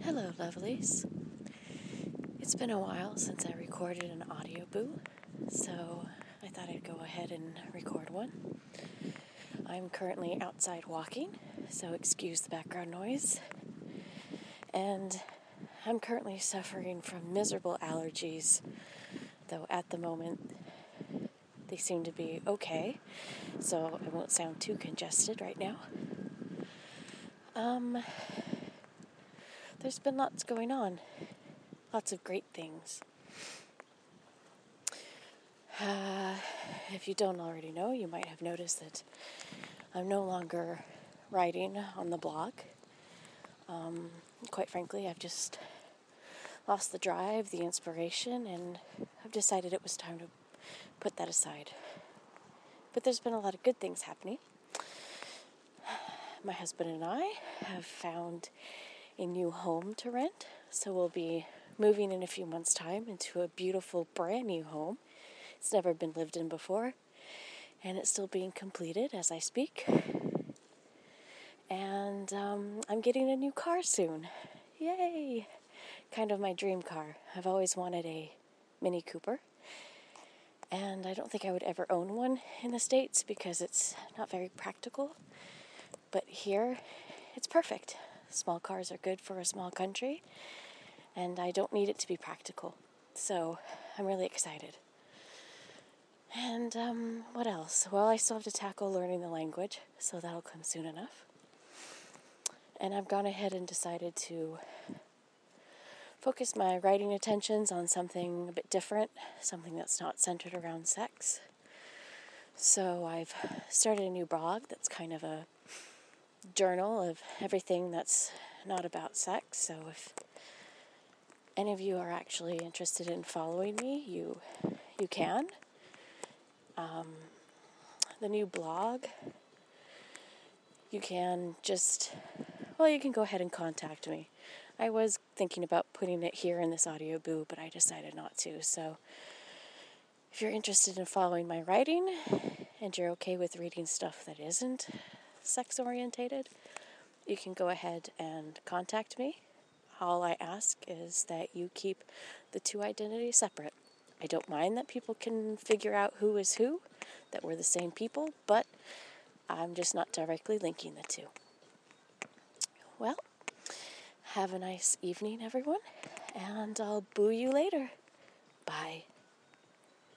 Hello, lovelies. It's been a while since I recorded an audio boo, so I thought I'd go ahead and record one. I'm currently outside walking, so excuse the background noise. And I'm currently suffering from miserable allergies, though at the moment they seem to be okay, so I won't sound too congested right now. There's been lots going on. Lots of great things. If you don't already know, you might have noticed that I'm no longer writing on the blog. Quite frankly, I've just lost the drive, the inspiration, and I've decided it was time to put that aside. But there's been a lot of good things happening. My husband and I have found a new home to rent, so we'll be moving in a few months' time into a beautiful brand new home. It's never been lived in before, and it's still being completed as I speak. And I'm getting a new car soon. Yay! Kind of my dream car. I've always wanted a Mini Cooper, and I don't think I would ever own one in the States because it's not very practical. But here, it's perfect. Small cars are good for a small country, and I don't need it to be practical. So I'm really excited. And what else? Well, I still have to tackle learning the language, so that'll come soon enough. And I've gone ahead and decided to focus my writing attentions on something a bit different, something that's not centered around sex. So I've started a new blog that's kind of a journal of everything that's not about sex. So if any of you are actually interested in following me, you can. The new blog, you can go ahead and contact me. I was thinking about putting it here in this audio boo, but I decided not to. So if you're interested in following my writing and you're okay with reading stuff that isn't sex-orientated, you can go ahead and contact me. All I ask is that you keep the two identities separate. I don't mind that people can figure out who is who, that we're the same people, but I'm just not directly linking the two. Well, have a nice evening, everyone, and I'll boo you later. Bye.